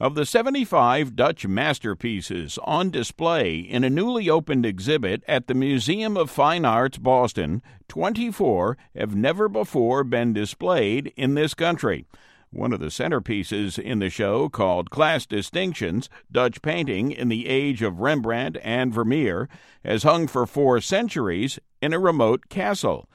Of the 75 Dutch masterpieces on display in a newly opened exhibit at the Museum of Fine Arts, Boston, 24 have never before been displayed in this country. One of the centerpieces in the show, called Class Distinctions, Dutch Painting in the Age of Rembrandt and Vermeer, has hung for 4 centuries in a remote castle.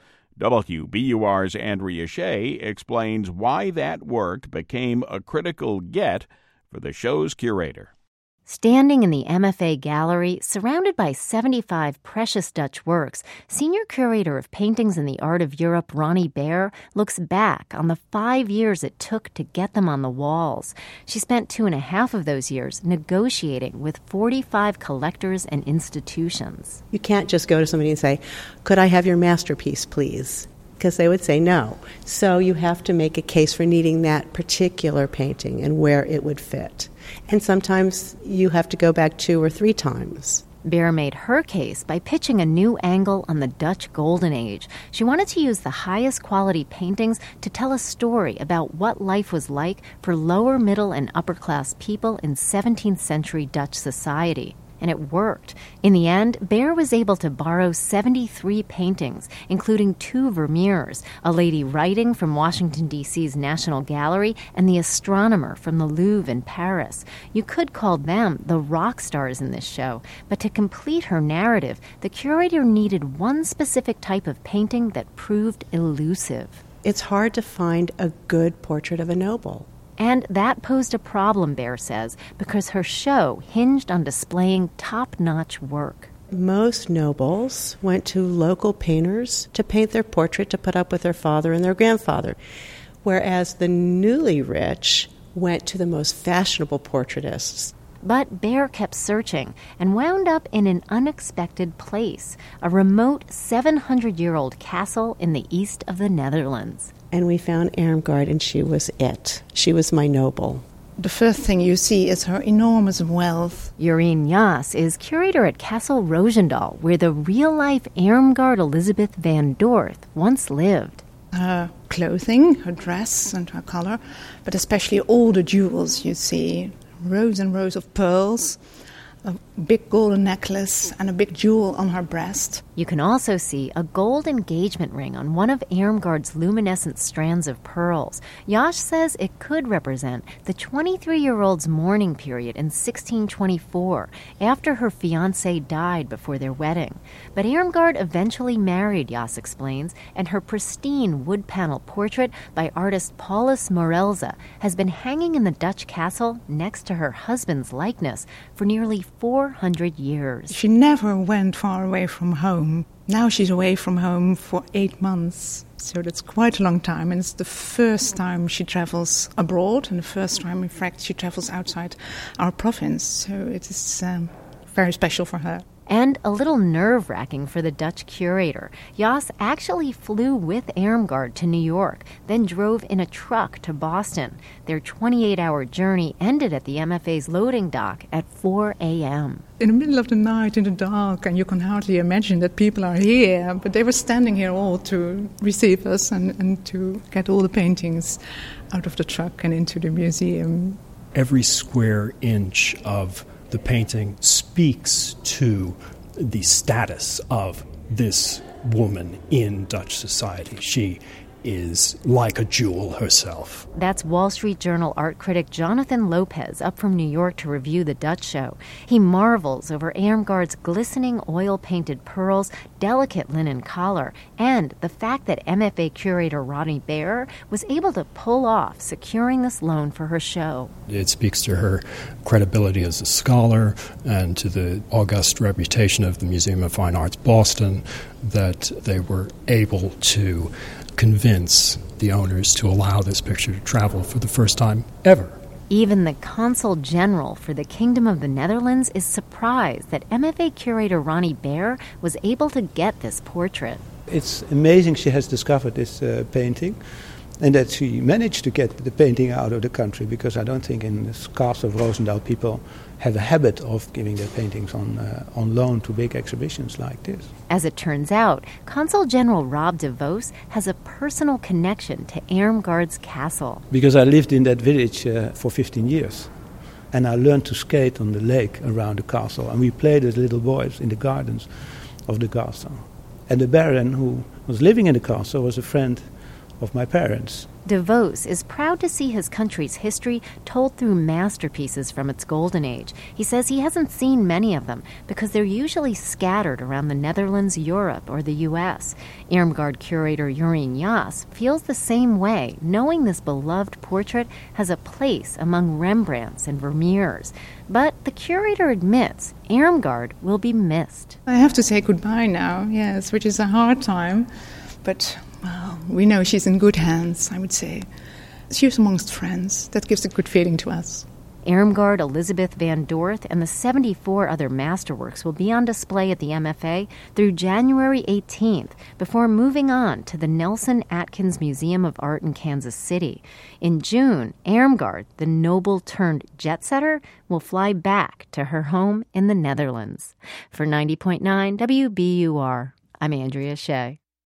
WBUR's Andrea Shea explains why that work became a critical get for the show's curator. Standing in the MFA gallery, surrounded by 75 precious Dutch works, senior curator of paintings in the art of Europe, Ronnie Baer, looks back on the 5 years it took to get them on the walls. She spent 2.5 of those years negotiating with 45 collectors and institutions. You can't just go to somebody and say, "Could I have your masterpiece, please?" Because they would say no. So you have to make a case for needing that particular painting and where it would fit. And sometimes you have to go back 2 or 3 times. Baer made her case by pitching a new angle on the Dutch Golden Age. She wanted to use the highest quality paintings to tell a story about what life was like for lower middle and upper class people in 17th century Dutch society. And it worked. In the end, Baer was able to borrow 73 paintings, including 2 Vermeers, a lady writing from Washington, D.C.'s National Gallery, and the astronomer from the Louvre in Paris. You could call them the rock stars in this show, but to complete her narrative, the curator needed one specific type of painting that proved elusive. It's hard to find a good portrait of a noble. And that posed a problem, Baer says, because her show hinged on displaying top-notch work. Most nobles went to local painters to paint their portrait to put up with their father and their grandfather, whereas the newly rich went to the most fashionable portraitists. But Baer kept searching and wound up in an unexpected place, a remote 700-year-old castle in the east of the Netherlands. And we found Irmgard, and she was it. She was my noble. The first thing you see is her enormous wealth. Jorien Jas is curator at Castle Roosendaal, where the real-life Irmgard Elizabeth van Dorth once lived. Her clothing, her dress and her color, but especially all the jewels you see. Rows and rows of pearls, a big golden necklace and a big jewel on her breast. You can also see a gold engagement ring on one of Irmgard's luminescent strands of pearls. Jas says it could represent the 23-year-old's mourning period in 1624, after her fiancé died before their wedding. But Irmgard eventually married, Jas explains, and her pristine wood panel portrait by artist Paulus Morelza has been hanging in the Dutch castle next to her husband's likeness for nearly 400 years. She never went far away from home. Now she's away from home for 8 months. So that's quite a long time. And it's the first time she travels abroad and the first time, in fact, she travels outside our province. So it is very special for her. And a little nerve-wracking for the Dutch curator. Jas actually flew with Irmgard to New York, then drove in a truck to Boston. Their 28-hour journey ended at the MFA's loading dock at 4 a.m. In the middle of the night, in the dark, and you can hardly imagine that people are here, but they were standing here all to receive us and to get all the paintings out of the truck and into the museum. Every square inch of the painting speaks to the status of this woman in Dutch society. She is like a jewel herself. That's Wall Street Journal art critic Jonathan Lopez up from New York to review the Dutch show. He marvels over Irmgard's glistening oil-painted pearls, delicate linen collar, and the fact that MFA curator Ronnie Baer was able to pull off securing this loan for her show. It speaks to her credibility as a scholar and to the august reputation of the Museum of Fine Arts Boston that they were able to convince the owners to allow this picture to travel for the first time ever. Even the Consul General for the Kingdom of the Netherlands is surprised that MFA curator Ronnie Baer was able to get this portrait. It's amazing she has discovered this painting and that she managed to get the painting out of the country, because I don't think in this Castle of Roosendaal people have a habit of giving their paintings on loan to big exhibitions like this. As it turns out, Consul General Rob de Vos has a personal connection to Irmgard's castle. Because I lived in that village for 15 years. And I learned to skate on the lake around the castle. And we played as little boys in the gardens of the castle. And the Baron who was living in the castle was a friend of my parents. De Vos is proud to see his country's history told through masterpieces from its golden age. He says he hasn't seen many of them because they're usually scattered around the Netherlands, Europe, or the U.S. Irmgard curator Jurien Jas feels the same way, knowing this beloved portrait has a place among Rembrandts and Vermeers. But the curator admits Irmgard will be missed. I have to say goodbye now, yes, which is a hard time. But, well, we know she's in good hands, I would say. She's amongst friends. That gives a good feeling to us. Irmgard, Elizabeth van Dorth, and the 74 other masterworks will be on display at the MFA through January 18th before moving on to the Nelson Atkins Museum of Art in Kansas City. In June, Irmgard, the noble-turned-jet-setter, will fly back to her home in the Netherlands. For 90.9 WBUR, I'm Andrea Shea.